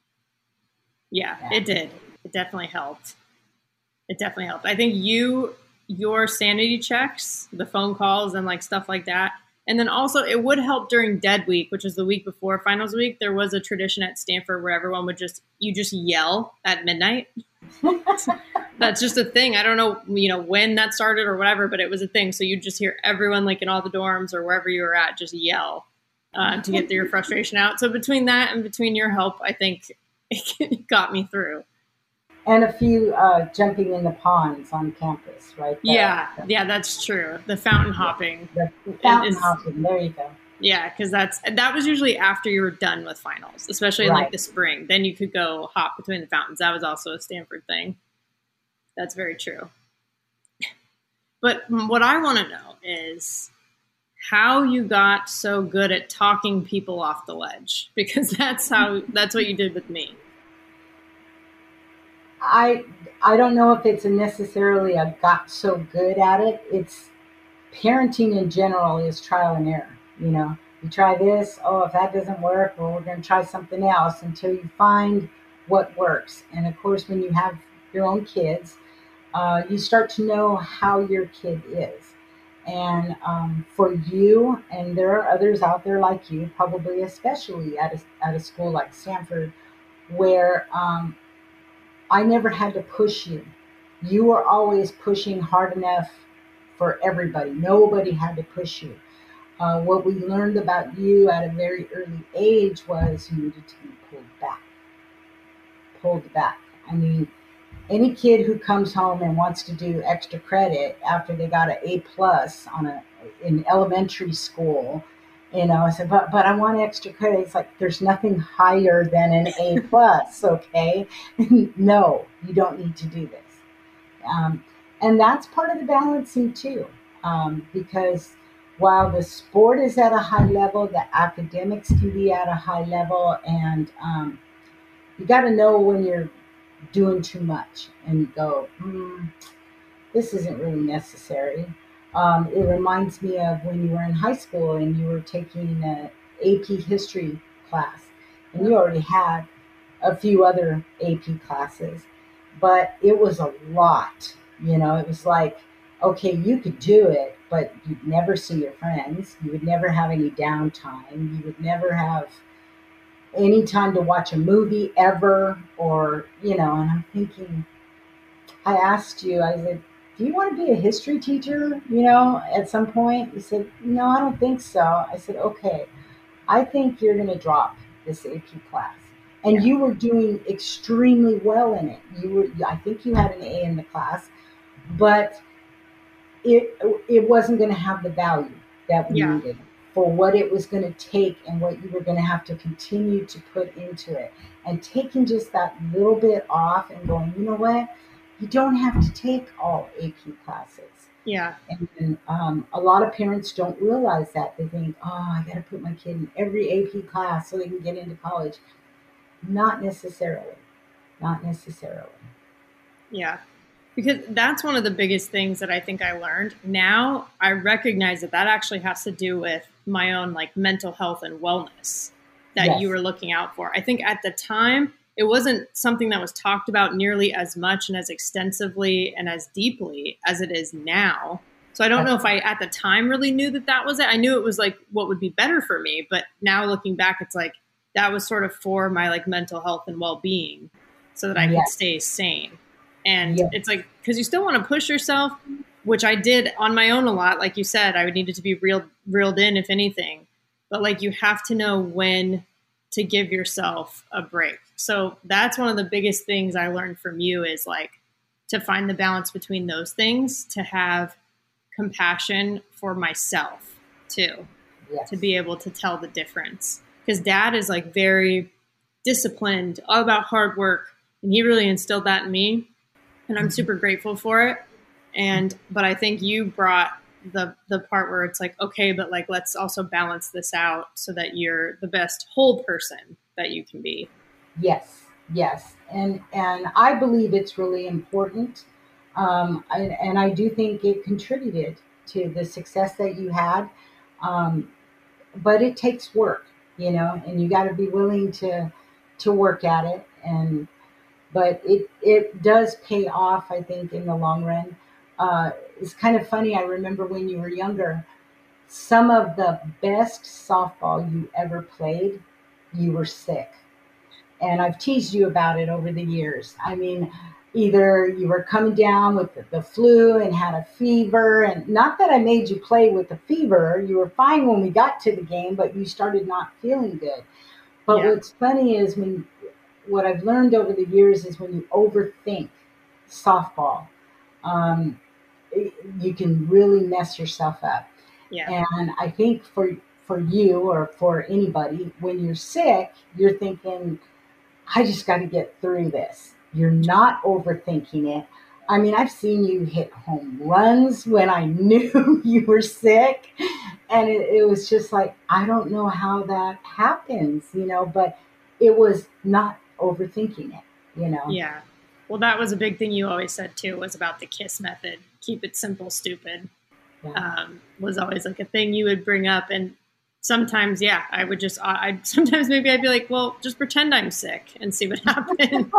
Yeah, Yeah. it did. It definitely helped. It definitely helped. I think you, your sanity checks, the phone calls and like stuff like that. And then also it would help during dead week, which is the week before finals week. There was a tradition at Stanford where everyone would just, you just yell at midnight. That's just a thing. I don't know, you know, when that started or whatever, but it was a thing. So you just hear everyone like in all the dorms or wherever you were at, just yell uh, to get your frustration out. So between that and between your help, I think it got me through. And a few uh, jumping in the ponds on campus, right? The, yeah, the, yeah, that's true. The fountain hopping. The, the fountain is, hopping, there you go. Yeah, because that's that was usually after you were done with finals, especially in Right. like the spring. Then you could go hop between the fountains. That was also a Stanford thing. That's very true. But what I want to know is how you got so good at talking people off the ledge, because that's how that's what you did with me. I I don't know if it's necessarily a got so good at it. It's parenting in general is trial and error. You know, you try this. Oh, if that doesn't work, well, we're going to try something else until you find what works. And of course, when you have your own kids, uh, you start to know how your kid is. And um, for you, and there are others out there like you, probably especially at a, at a school like Stanford, where um, I never had to push you. You were always pushing hard enough for everybody. Nobody had to push you. Uh, what we learned about you at a very early age was you needed to be pulled back. Pulled back. I mean, any kid who comes home and wants to do extra credit after they got an A plus on a in elementary school, you know, I said, but but I want extra credit. It's like there's nothing higher than an A plus, okay? No, you don't need to do this. Um, and that's part of the balancing too, um, because while the sport is at a high level, the academics can be at a high level, and um, you got to know when you're doing too much and you go, hmm, this isn't really necessary. Um, it reminds me of when you were in high school and you were taking an A P history class, and you already had a few other A P classes, but it was a lot. You know, it was like okay, you could do it, but you'd never see your friends. You would never have any downtime. You would never have any time to watch a movie ever, or, you know, and I'm thinking, I asked you, I said, do you want to be a history teacher, you know, at some point? You said, no, I don't think so. I said, okay, I think you're going to drop this A P class. And Yeah. you were doing extremely well in it. You were, I think you had an A in the class, but it it wasn't going to have the value that we Yeah. needed for what it was going to take and what you were going to have to continue to put into it. And taking just that little bit off and going, you know what? You don't have to take all A P classes. Yeah. And, and um, a lot of parents don't realize that. They think, oh, I got to put my kid in every A P class so they can get into college. Not necessarily. Not necessarily. Yeah. Because that's one of the biggest things that I think I learned. Now I recognize that that actually has to do with my own like mental health and wellness that Yes. you were looking out for. I think at the time it wasn't something that was talked about nearly as much and as extensively and as deeply as it is now. So I don't know if I at the time really knew that that was it. I knew it was like what would be better for me, but now looking back, it's like that was sort of for my like mental health and well-being so that I could Yes. stay sane. And Yes. it's like, because you still want to push yourself, which I did on my own a lot. Like you said, I would needed to be reeled, reeled in, if anything. But like you have to know when to give yourself a break. So that's one of the biggest things I learned from you is like to find the balance between those things, to have compassion for myself too, Yes. to be able to tell the difference. Because dad is like very disciplined, all about hard work. And he really instilled that in me. And I'm super grateful for it. And, but I think you brought the, the part where it's like, okay, but like, let's also balance this out so that you're the best whole person that you can be. Yes, yes, and and I believe it's really important, um, I, and I do think it contributed to the success that you had. Um, but it takes work, you know, and you got to be willing to to work at it. And but it it does pay off, I think, in the long run. Uh, it's kind of funny. I remember when you were younger, some of the best softball you ever played, you were sick. And I've teased you about it over the years. I mean, either you were coming down with the, the flu and had a fever, and not that I made you play with the fever, you were fine when we got to the game, but you started not feeling good. But Yeah. what's funny is when what I've learned over the years is when you overthink softball, um, it- you can really mess yourself up. Yeah. And I think for for you or for anybody, when you're sick, you're thinking, I just got to get through this. You're not overthinking it. I mean, I've seen you hit home runs when I knew you were sick. And it, it was just like, I don't know how that happens, you know, but it was not overthinking it, you know. Yeah. Well, that was a big thing you always said too, was about the KISS method. Keep it simple, stupid. Yeah. Um, was always like a thing you would bring up. And sometimes, yeah, I would just, I I'd sometimes maybe I'd be like, well, just pretend I'm sick and see what happens,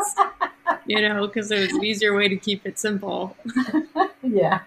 you know, because it was an easier way to keep it simple. Yeah.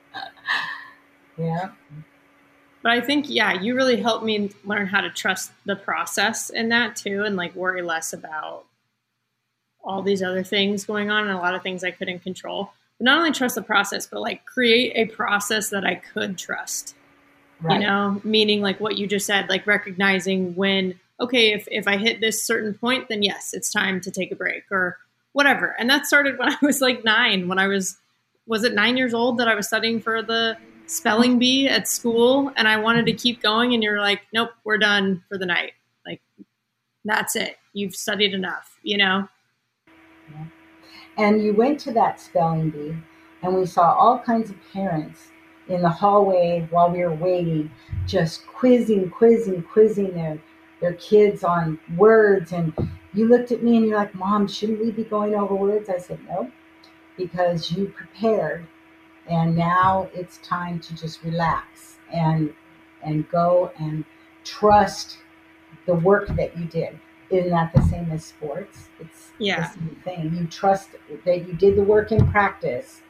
Yeah. But I think, yeah, you really helped me learn how to trust the process in that too, and like worry less about all these other things going on and a lot of things I couldn't control. But not only trust the process, but like create a process that I could trust. Right. You know, meaning like what you just said, like recognizing when, okay, if, if I hit this certain point, then yes, it's time to take a break or whatever. And that started when I was like nine, when I was, was it nine years old that I was studying for the spelling bee at school and I wanted to keep going and you're like, nope, we're done for the night. Like, that's it. You've studied enough, you know? Yeah. And you went to that spelling bee and we saw all kinds of parents in the hallway while we were waiting, just quizzing, quizzing, quizzing their, their kids on words. And you looked at me and you're like, Mom, shouldn't we be going over words? I said, no, because you prepared. And now it's time to just relax and and go and trust the work that you did. Isn't that the same as sports? It's Yeah. the same thing. You trust that you did the work in practice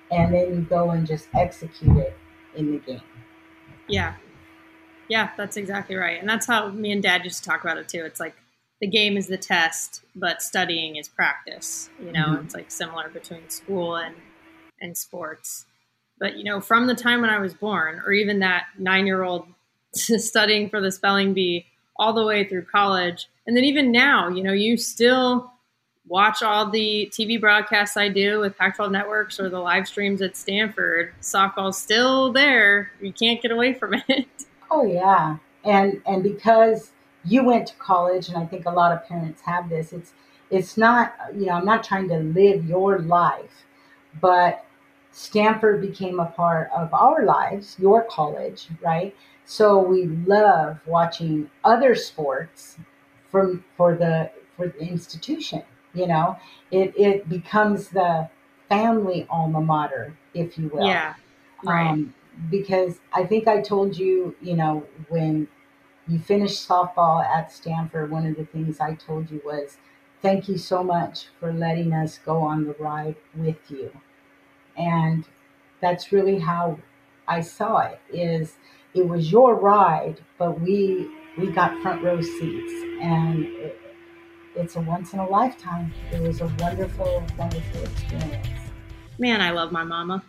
and then you go and just execute it in the game. Yeah. Yeah, that's exactly right. And that's how me and Dad used to talk about it too. It's like the game is the test, but studying is practice. You know, mm-hmm. It's like similar between school and, and sports. But, you know, from the time when I was born, or even that nine-year-old studying for the spelling bee all the way through college, and then even now, you know, you still watch all the T V broadcasts I do with Pac twelve Networks or the live streams at Stanford. Softball's still there. You can't get away from it. Oh, yeah. And and because you went to college, and I think a lot of parents have this, it's it's not, you know, I'm not trying to live your life, but Stanford became a part of our lives, your college, right? So we love watching other sports from for the for the institution. You know, it it becomes the family alma mater, if you will. Yeah, right. Um, because I think I told you, you know, when you finished softball at Stanford, one of the things I told you was, thank you so much for letting us go on the ride with you. And that's really how I saw it, is it was your ride, but we we got front row seats, and it, it's a once in a lifetime. It was a wonderful, wonderful experience. Man, I love my mama.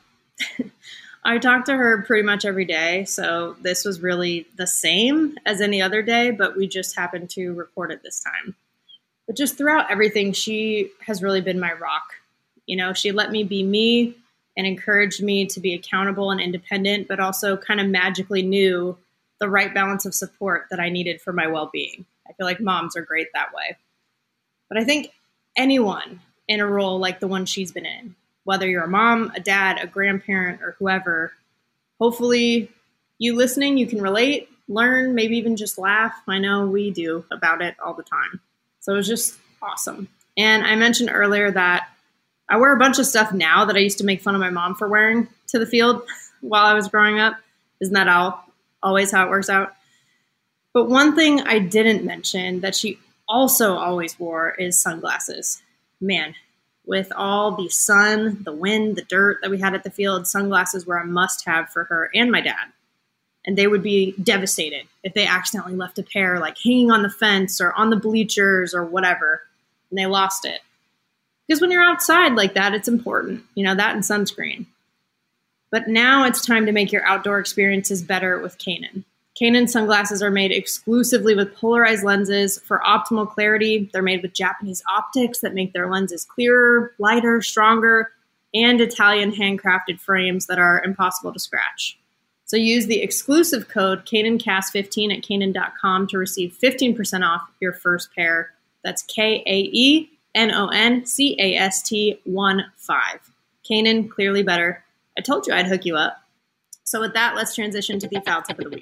I talk to her pretty much every day, so this was really the same as any other day, but we just happened to record it this time. But just throughout everything, she has really been my rock. You know, she let me be me and encouraged me to be accountable and independent, but also kind of magically knew the right balance of support that I needed for my well-being. I feel like moms are great that way. But I think anyone in a role like the one she's been in, whether you're a mom, a dad, a grandparent, or whoever, hopefully you listening, you can relate, learn, maybe even just laugh. I know we do about it all the time. So it was just awesome. And I mentioned earlier that I wear a bunch of stuff now that I used to make fun of my mom for wearing to the field while I was growing up. Isn't that all, always how it works out? But one thing I didn't mention that she also always wore is sunglasses. Man, with all the sun, the wind, the dirt that we had at the field, sunglasses were a must-have for her and my dad. And they would be devastated if they accidentally left a pair like hanging on the fence or on the bleachers or whatever, and they lost it. Because when you're outside like that, it's important, you know, that and sunscreen. But now it's time to make your outdoor experiences better with Kaenon. Kaenon sunglasses are made exclusively with polarized lenses for optimal clarity. They're made with Japanese optics that make their lenses clearer, lighter, stronger, and Italian handcrafted frames that are impossible to scratch. So use the exclusive code Kaenon Cast fifteen at Kaenon dot com to receive fifteen percent off your first pair. That's K A E N O N C A S T one five. Kaenon, clearly better. I told you I'd hook you up. So with that, let's transition to the foul tip of the week.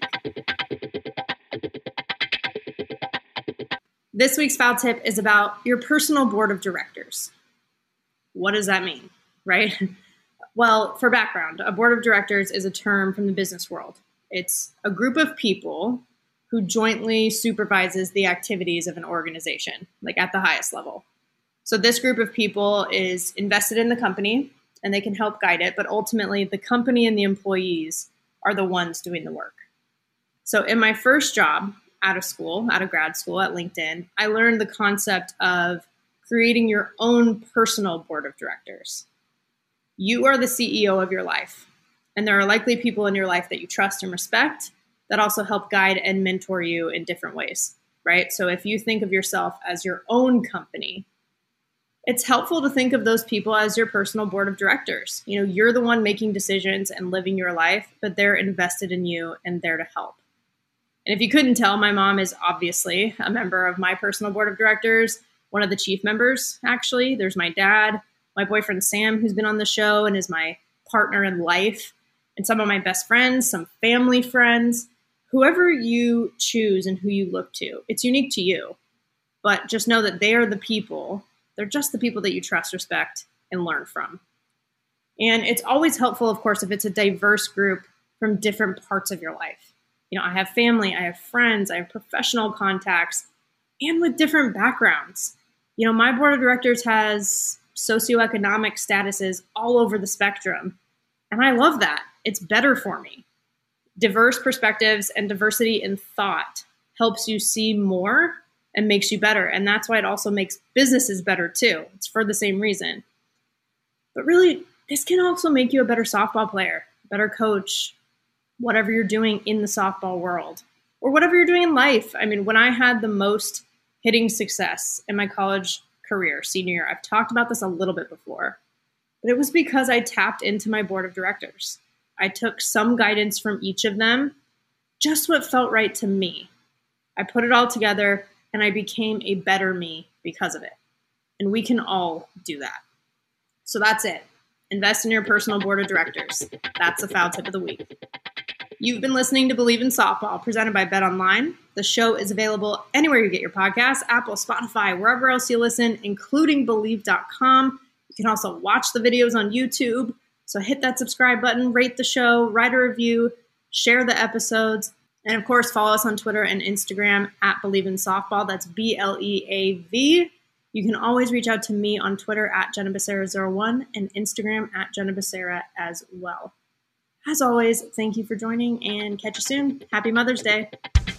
This week's foul tip is about your personal board of directors. What does that mean, right? Well, for background, a board of directors is a term from the business world. It's a group of people who jointly supervises the activities of an organization, like at the highest level. So this group of people is invested in the company and they can help guide it, but ultimately the company and the employees are the ones doing the work. So in my first job out of school, out of grad school at LinkedIn, I learned the concept of creating your own personal board of directors. You are the C E O of your life, and there are likely people in your life that you trust and respect that also help guide and mentor you in different ways, right? So if you think of yourself as your own company, it's helpful to think of those people as your personal board of directors. You know, you're the one making decisions and living your life, but they're invested in you and there to help. And if you couldn't tell, my mom is obviously a member of my personal board of directors, one of the chief members, actually. There's my dad, my boyfriend Sam, who's been on the show and is my partner in life, and some of my best friends, some family friends. Whoever you choose and who you look to, it's unique to you. But just know that they are the people. They're just the people that you trust, respect, and learn from. And it's always helpful, of course, if it's a diverse group from different parts of your life. You know, I have family, I have friends, I have professional contacts, and with different backgrounds. You know, my board of directors has socioeconomic statuses all over the spectrum. And I love that. It's better for me. Diverse perspectives and diversity in thought helps you see more and makes you better. And that's why it also makes businesses better too. It's for the same reason. But really, this can also make you a better softball player, better coach, whatever you're doing in the softball world, or whatever you're doing in life. I mean, when I had the most hitting success in my college career, senior year, I've talked about this a little bit before, but it was because I tapped into my board of directors. I took some guidance from each of them, just what felt right to me. I put it all together and I became a better me because of it. And we can all do that. So that's it. Invest in your personal board of directors. That's the foul tip of the week. You've been listening to Believe in Softball, presented by BetOnline. The show is available anywhere you get your podcasts, Apple, Spotify, wherever else you listen, including Believe dot com. You can also watch the videos on YouTube. So hit that subscribe button, rate the show, write a review, share the episodes, and of course, follow us on Twitter and Instagram at Believe in Softball. That's B L E A V. You can always reach out to me on Twitter at Jenna Becerra zero one and Instagram at Jenna Becerra as well. As always, thank you for joining and catch you soon. Happy Mother's Day.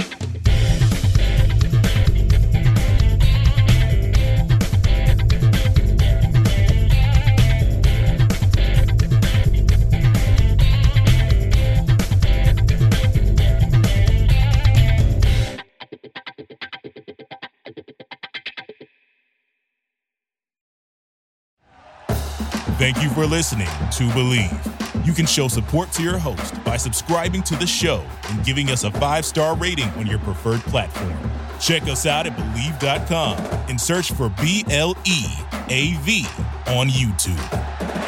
Thank you for listening to Believe. You can show support to your host by subscribing to the show and giving us a five-star rating on your preferred platform. Check us out at Believe dot com and search for B L E A V on YouTube.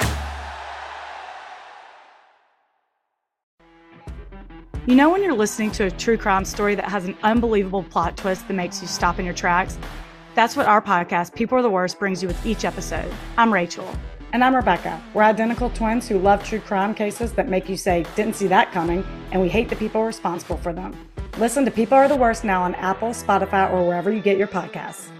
You know when you're listening to a true crime story that has an unbelievable plot twist that makes you stop in your tracks? That's what our podcast, People Are the Worst, brings you with each episode. I'm Rachel. And I'm Rebecca. We're identical twins who love true crime cases that make you say, didn't see that coming, and we hate the people responsible for them. Listen to People Are the Worst now on Apple, Spotify, or wherever you get your podcasts.